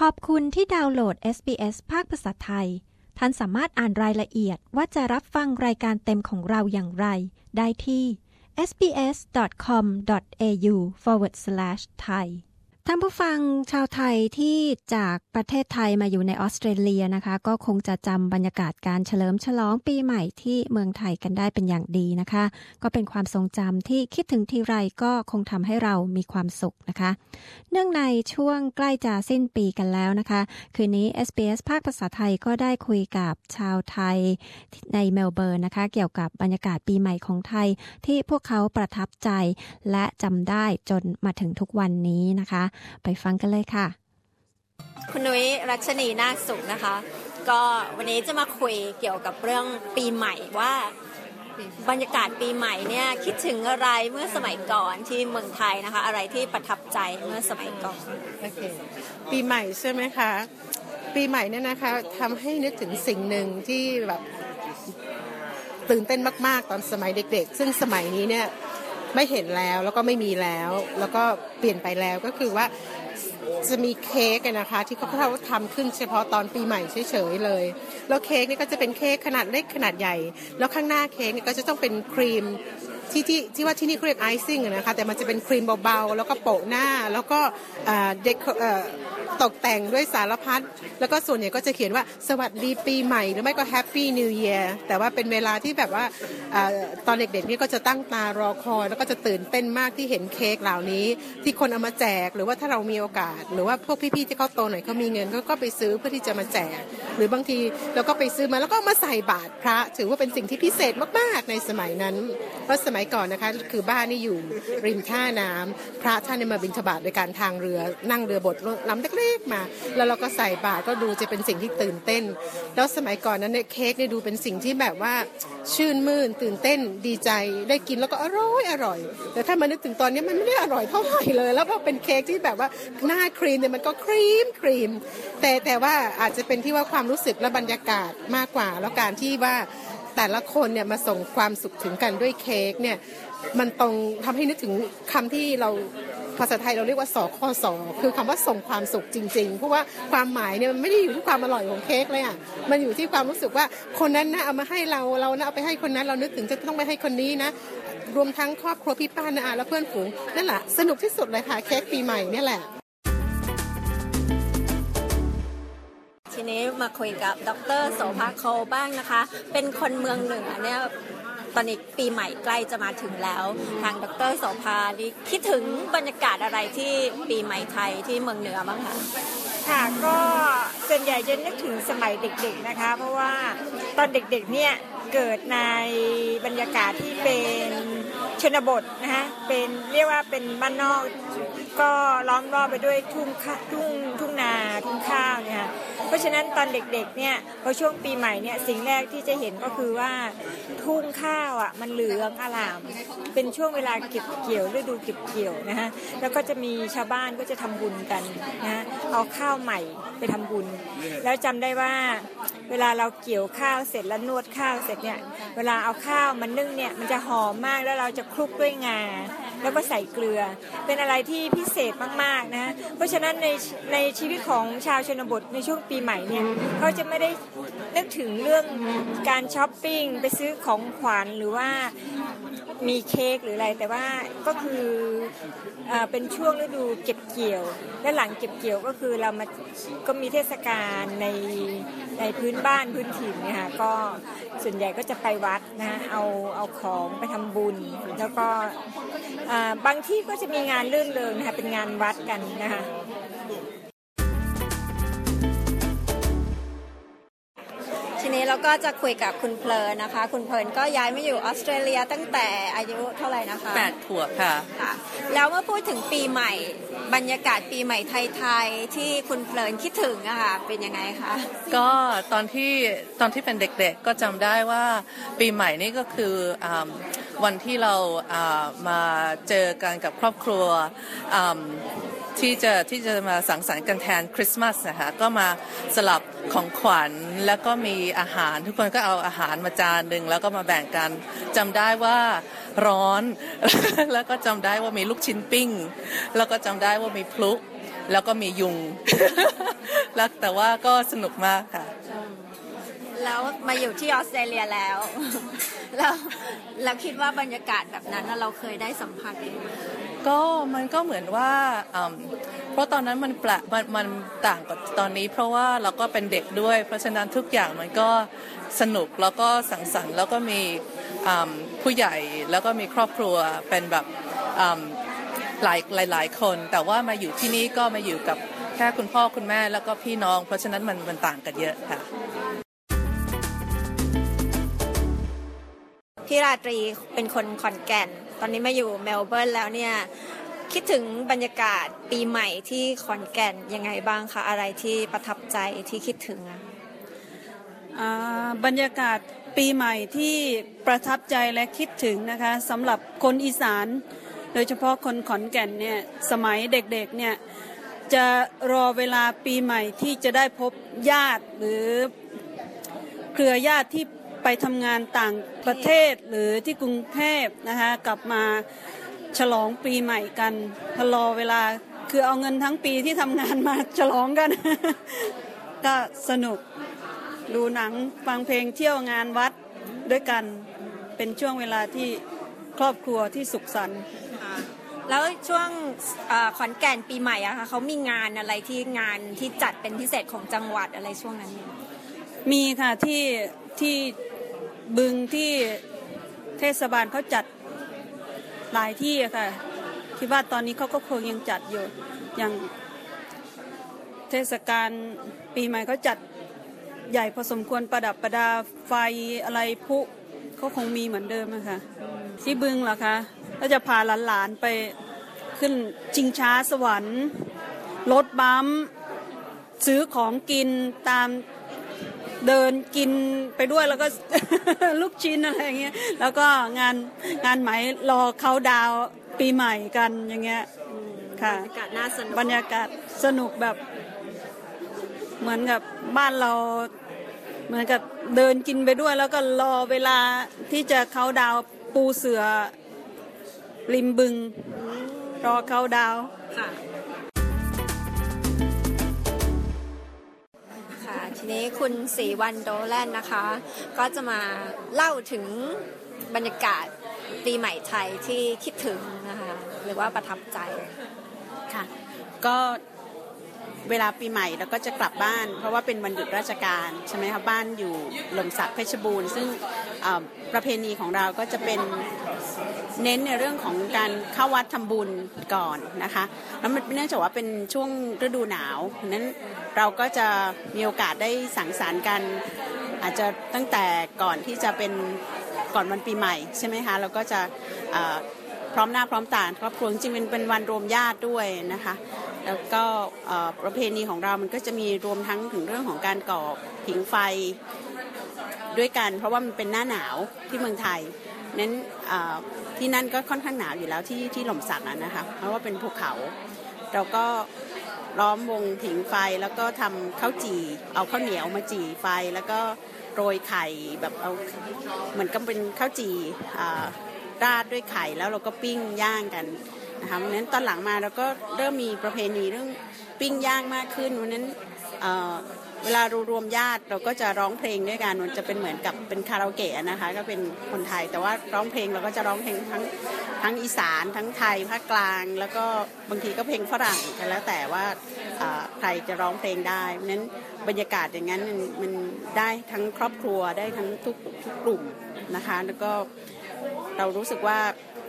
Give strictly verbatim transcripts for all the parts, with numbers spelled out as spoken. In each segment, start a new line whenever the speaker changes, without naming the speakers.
ขอบคุณที่ดาวน์โหลด เอส บี เอส ภาคภาษาไทยท่านสามารถอ่านรายละเอียดว่าจะรับฟังรายการเต็มของเราอย่างไรได้ที่ เอส บี เอส ดอท คอม ดอท เอ ยู สแลช ไทย ท่านผู้ฟังชาวไทยที่จากประเทศไทยมาอยู่ในออสเตรเลียนะคะก็คงจะจำบรรยากาศการเฉลิมฉลองปีใหม่ที่เมืองไทยกันได้เป็นอย่างดีนะคะก็เป็นความทรงจำที่คิดถึงทีไรก็คงทำให้เรามีความสุขนะคะเนื่องในช่วงใกล้จะสิ้นปีกันแล้วนะคะคืนนี้ เอส บี เอส ภาคภาษาไทยก็ได้คุยกับชาวไทยในเมลเบิร์นนะคะเกี่ยวกับบรรยากาศปีใหม่ของไทยที่พวกเขาประทับใจและจำได้จนมาถึงทุกวันนี้นะคะไปฟังกันเลยค่ะ
คุณนุ้ยรัชนีนาคสุขนะคะก็วันนี้จะมาคุยเกี่ยวกับเรื่องปีใหม่ว่าบรรยากาศปีใหม่เนี่ยคิดถึงอะไรเมื่อสมัยก่อนที่เมืองไทยนะคะอะไรที่ประทับใจเมื่อสมัยก่อน
โอเคปีใหม่ใช่ไหมคะปีใหม่เนี่ยนะคะทำให้นึกถึงสิ่งหนึ่งที่แบบตื่นเต้นมากๆตอนสมัยเด็กๆซึ่งสมัยนี้เนี่ยไม่เห็นแล้วแล้วก็ไม่มีแล้วแล้วก็เปลี่ยนไปแล้วก็คือว่าจะมีเค้กนะคะที่เขาเขาทำขึ้นเฉพาะตอนปีใหม่เฉยๆเลยแล้วเค้กนี่ก็จะเป็นเค้กขนาดเล็กขนาดใหญ่แล้วข้างหน้าเค้กนี่ก็จะต้องเป็นครีมที่ที่ที่ว่าที่นี่เขาเรียกไอซิ่งนะคะแต่มันจะเป็นครีมเบาๆแล้วก็โปะหน้าแล้วก็เด็กตกแต่งด้วยสารพัดแล้วก็ส่วนใหญ่ก็จะเขียนว่าสวัสดีปีใหม่หรือไม่ก็แฮปปี้นิวเยียร์แต่ว่าเป็นเวลาที่แบบว่าตอนเด็กๆนี่ก็จะตั้งตารอคอยแล้วก็จะตื่นเต้นมากที่เห็นเค้กเหล่านี้ที่คนเอามาแจกหรือว่าถ้าเรามีโอกาสหรือว่าพวกพี่ๆที่เขาโตหน่อยเขามีเงินเขาก็ไปซื้อเพื่อที่จะมาแจกหรือบางทีเราก็ไปซื้อมาแล้วก็มาใส่บาตรพระถือว่าเป็นสิ่งที่พิเศษมากๆในสมัยนั้นเพราะสมัยก่อนนะคะคือบ้านนี่อยู่ริมท่าน้ำพระท่านมาบิณฑบาตโดยการทางเรือนั่งเรือบดลำเล็กๆมาแล้วเราก็ใส่บาตรก็ดูจะเป็นสิ่งที่ตื่นเต้นแล้วสมัยก่อนนั้นเนี่ยเค้กเนี่ยดูเป็นสิ่งที่แบบว่าชื่นมื่นตื่นเต้นดีใจได้กินแล้วก็อร่อยอร่อยแต่ถ้ามานึกถึงตอนนี้มันไม่ได้อร่อยเท่าไหร่เลยแล้วพอเป็นเค้กที่แบบว่าหน้าครีมเนี่ยมันก็ครีมครีมแต่แต่ว่าอาจจะเป็นที่ว่าความรู้สึกและบรรยากาศมากกว่าแล้วการที่ว่าแต่ละคนเนี่ยมาส่งความสุขถึงกันด้วยเค้กเนี่ยมันตรงทำให้นึกถึงคำที่เราภาษาไทยเราเรียกว่าสคสคือคำว่าส่งความสุขจริงๆเพราะว่าความหมายเนี่ยมันไม่ได้อยู่ที่ความอร่อยของเค้กเลยอ่ะมันอยู่ที่ความรู้สึกว่าคนนั้นนะเอามาให้เราเรานะเอาไปให้คนนั้นเรานึกถึงจะต้องไปให้คนนี้นะรวมทั้งครอบครัวพี่ป้าน้าอาและเพื่อนฝูงนั่นแหละสนุกที่สุดเลยค่ะเค้กปีใหม่เนี่ยแหละ
ทีนี้มาคุยกับดร.โสภาโคบ้างนะคะเป็นคนเมืองเหนือเนี่ยตอนนี้ปีใหม่ใกล้จะมาถึงแล้วทางดร.โสภานี่คิดถึงบรรยากาศอะไรที่ปีใหม่ไทยที่เมืองเหนือบ้างคะ
ค่ะก็ส่วนใหญ่จะนึกถึงสมัยเด็กๆนะคะเพราะว่าตอนเด็กๆเนี่ยเกิดในบรรยากาศที่เป็นชนบทนะคะเป็นเรียกว่าเป็นบ้านนอกก็ล้อมรอบไปด้วยทุ่งทุ่งทุ่งนาทุ่งข้าวเนี่ยเพราะฉะนั้นตอนเด็กๆเนี่ยพอช่วงปีใหม่เนี่ยสิ่งแรกที่จะเห็นก็คือว่าทุ่งข้าวอ่ะมันเหลืองอร่ามเป็นช่วงเวลาเก็บเกี่ยวฤดูเก็บเกี่ยวนะคะแล้วก็จะมีชาวบ้านก็จะทำบุญกันนะเอาข้าวใหม่ไปทำบุญแล้วจำได้ว่าเวลาเราเกี่ยวข้าวเสร็จแล้วนวดข้าวเสร็จเนี่ยเวลาเอาข้าวมันนึ่งเนี่ยมันจะหอมมากแล้วเราจะคลุกด้วยงาแล้วก็ใส่เกลือเป็นอะไรที่พิเศษมากๆนะเพราะฉะนั้นในในชีวิตของชาวชนบทในช่วงปีใหม่เนี่ยเขาจะไม่ได้นึกถึงเรื่องการช้อปปิ้งไปซื้อของขวัญหรือว่ามีเค้กหรืออะไรแต่ว่าก็คือเอ่อเป็นช่วงฤดูเก็บเกี่ยวและหลังเก็บเกี่ยวก็คือเรามาก็มีเทศกาลในในพื้นบ้านพื้นถิ่นเนี่ยค่ะก็ส่วนใหญ่ก็จะไปวัดนะเอาเอาของไปทำบุญแล้วก็บางที่ก็จะมีงานรื่นเริงนะคะเป็นงานวัดกันนะคะ
ทีนี้เราก็จะคุยกับคุณเพลินนะคะคุณเพลินก็ย้ายมาอยู่ออสเตรเลียตั้งแต่อายุเท่าไหร่นะคะ
แปดขวบค่ะ
ค่ะแล้วเมื่อพูดถึงปีใหม่บรรยากาศปีใหม่ไทยๆที่คุณเพลินคิดถึงอะค่ะเป็นยังไงคะ
ก็ตอนที่ตอนที่เป็นเด็กๆก็จำได้ว่าปีใหม่นี่ก็คือวันที่เรามาเจอกันกับครอบครัวที่จะที่จะมาสังสรรค์กันแทนคริสต์มาสนะคะก็มาสลับของขวัญแล้วก็มีอาหารทุกคนก็เอาอาหารมาจานหนึ่งแล้วก็มาแบ่งกันจำได้ว่าร้อนแล้วก็จำได้ว่ามีลูกชิ้นปิ้งแล้วก็จำได้ว่ามีพลุแล้วก็มียุงแล้วแต่ว่าก็สนุกมากค่ะ
แล้วมาอยู่ที่ออสเตรเลียแล้วแล้วเราคิดว่าบรรยากาศแบบนั้นเราเคยได้สัมผัสเอง
ก็มันก็เหมือนว่าเพราะตอนนั้นมันแปลกมันมันต่างกับตอนนี้เพราะว่าเราก็เป็นเด็กด้วยเพราะฉะนั้นทุกอย่างมันก็สนุกแล้วก็สังสรรค์แล้วก็มีผู้ใหญ่แล้วก็มีครอบครัวเป็นแบบหลายหลายหลายคนแต่ว่ามาอยู่ที่นี่ก็มาอยู่กับแค่คุณพ่อคุณแม่แล้วก็พี่น้องเพราะฉะนั้นมันมันต่างกันเยอะค่ะ
พี่ราตรีเป็นคนขอนแก่นตอนนี้มาอยู่เมลเบิร์นแล้วเนี่ยคิดถึงบรรยากาศปีใหม่ที่ขอนแก่นยังไงบ้างคะอะไรที่ประทับใจที่คิดถึงอะ
บรรยากาศปีใหม่ที่ประทับใจและคิดถึงนะคะสำหรับคนอีสานโดยเฉพาะคนขอนแก่นเนี่ยสมัยเด็กๆเนี่ยจะรอเวลาปีใหม่ที่จะได้พบญาติหรือเครือญาติที่ไปทำงานต่างประเทศหรือที่กรุงเทพนะคะกลับมาฉลองปีใหม่กันรอเวลาคือเอาเงินทั้งปีที่ทำงานมาฉลองกัน ก็สนุกดูหนังฟังเพลงเที่ยวงานวัดด้วยกันเป็นช่วงเวลาที่ครอบครัวที่สุขสันต์
แล้วช่วงขอนแก่นปีใหม่อะคะเขามีงานอะไรที่งานที่จัดเป็นพิเศษของจังหวัดอะไรช่วงนั้น
มีค่ะที่ที่บึงที่เทศบาลเขาจัดหลายที่ค่ะคิดว่าตอนนี้เขาก็คงยังจัดอยู่อย่างเทศกาลปีใหม่เขาจัดใหญ่พอสมควรประดับประดาไฟอะไรพุเขาคงมีเหมือนเดิมนะคะที่บึงเหรอคะก็จะพาหลานๆไปขึ้นชิงช้าสวรรค์รถบัมซื้อของกินตามเดินกินไปด้วยแล้วก็ ลูกชิ้นอะไรอย่างเงี้ยแล้วก็งานงานไหมรอเขาดาวปีใหม่กันอย่างเงี้ยค่ะบรรยากาศน่าสนุกบรรยากาศสนุกแบบเหมือนกับบ้านเราเหมือนกับเดินกินไปด้วยแล้วก็รอเวลาที่จะเขาดาวปูเสือริมบึงรอเขาดาวค่ะ
ทีนี้คุณศรีวรรณโดแลนนะคะก็จะมาเล่าถึงบรรยากาศปีใหม่ไทยที่คิดถึงนะคะหรือว่าประทับใจ
ค่ะก็เวลาปีใหม่เราก็จะกลับบ้านเพราะว่าเป็นวันหยุดราชการใช่ไหมคะบ้านอยู่หล่มสักเพชรบูรณ์ซึ่งประเพณีของเราก็จะเป็นเน้นในเรื่องของการเข้าวัดทำบุญก่อนนะคะแล้วมันเนื่องจากว่าเป็นช่วงฤดูหนาวฉะนั้นเราก็จะมีโอกาสได้สังสรรค์กันอาจจะตั้งแต่ก่อนที่จะเป็นก่อนวันปีใหม่ใช่ไหมคะเราก็จะพร้อมหน้าพร้อมตาครอบครัวจริงๆเป็นเป็นวันรวมญาติด้วยนะคะแล้วก็ประเพณีของเรามันก็จะมีรวมทั้งถึงเรื่องของการก่อผิงไฟด้วยกันเพราะว่ามันเป็นหน้าหนาวที่เมืองไทยนั้นที่นั่นก็ค่อนข้างหนาวอยู่แล้วที่ที่หล่มสักนะคะเพราะว่าเป็นภูเขาเราก็ล้อมวงผิงไฟแล้วก็ทำข้าวจี่เอาข้าวเหนียวมาจี่ไฟแล้วก็โรยไข่แบบเอาเหมือนกับเป็นข้าวจี่ราดด้วยไข่แล้วเราก็ปิ้งย่างกันนะคะวันนั้นตอนหลังมาเราก็เริ่มมีประเพณีเรื่องปิ้งย่างมากขึ้นวันนั้นเวลารวมญาติเราก็จะร้องเพลงด้วยกันมันจะเป็นเหมือนกับเป็นคาราโอเกะนะคะก็เป็นคนไทยแต่ว่าร้องเพลงเราก็จะร้องเพลงทั้งทั้งอีสานทั้งไทยภาคกลางแล้วก็บางทีก็เพลงฝรั่งกันแล้วแต่ว่าใครจะร้องเพลงได้เพราะนั้นบรรยากาศอย่างนั้นมันได้ทั้งครอบครัวได้ทั้งทุกทุกกลุ่มนะคะแล้วก็เรารู้สึกว่า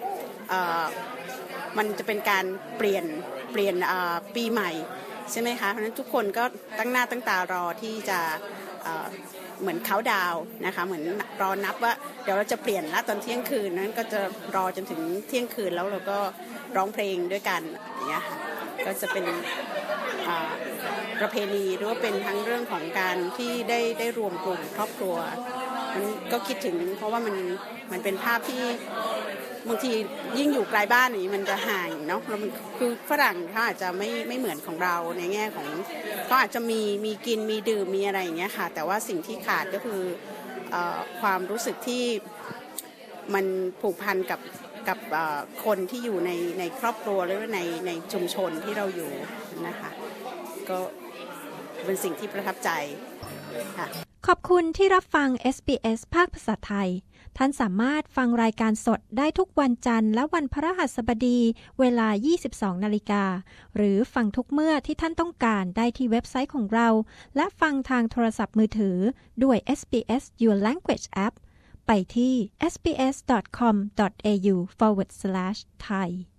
มันจะเป็นการเปลี่ยนเปลี่ยนปีใหม่ใช่ไหมคะเพราะฉะนั้นทุกคนก็ตั้งหน้าตั้งตารอที่จะเหมือนเขาดาวนะคะเหมือนรอนับว่าเดี๋ยวเราจะเปลี่ยนละตอนเที่ยงคืนนั้นก็จะรอจนถึงเที่ยงคืนแล้วเราก็ร้องเพลงด้วยกันอย่างเงี้ยค่ะก็จะเป็นประเพณีหรือว่าเป็นทั้งเรื่องของการที่ได้ได้รวมกลุ่มครอบครัวมันก็คิดถึงเพราะว่ามันมันเป็นภาพที่บางทียิ่งอยู่ไกลบ้านนี่มันจะห่างเนาะแล้วมันคือฝรั่งเขาอาจจะไม่ไม่เหมือนของเราในแง่ของเขาอาจจะมีมีกินมีดื่มมีอะไรอย่างเงี้ยค่ะแต่ว่าสิ่งที่ขาดก็คือเอ่อความรู้สึกที่มันผูกพันกับกับคนที่อยู่ในในครอบครัวหรือในในชุมชนที่เราอยู่นะคะก็เป็นสิ่งที่ประทับใจค่ะ
ขอบคุณที่รับฟัง เอส บี เอส ภาคภาษาไทยท่านสามารถฟังรายการสดได้ทุกวันจันทร์และวันพฤหัสบดีเวลา ยี่สิบสองนาฬิกา หรือฟังทุกเมื่อที่ท่านต้องการได้ที่เว็บไซต์ของเราและฟังทางโทรศัพท์มือถือด้วย เอส บี เอส Your Language App ไปที่ เอส บี เอส ดอท คอม ดอท เอ ยู ฟอร์วาร์ด สแลช ไทย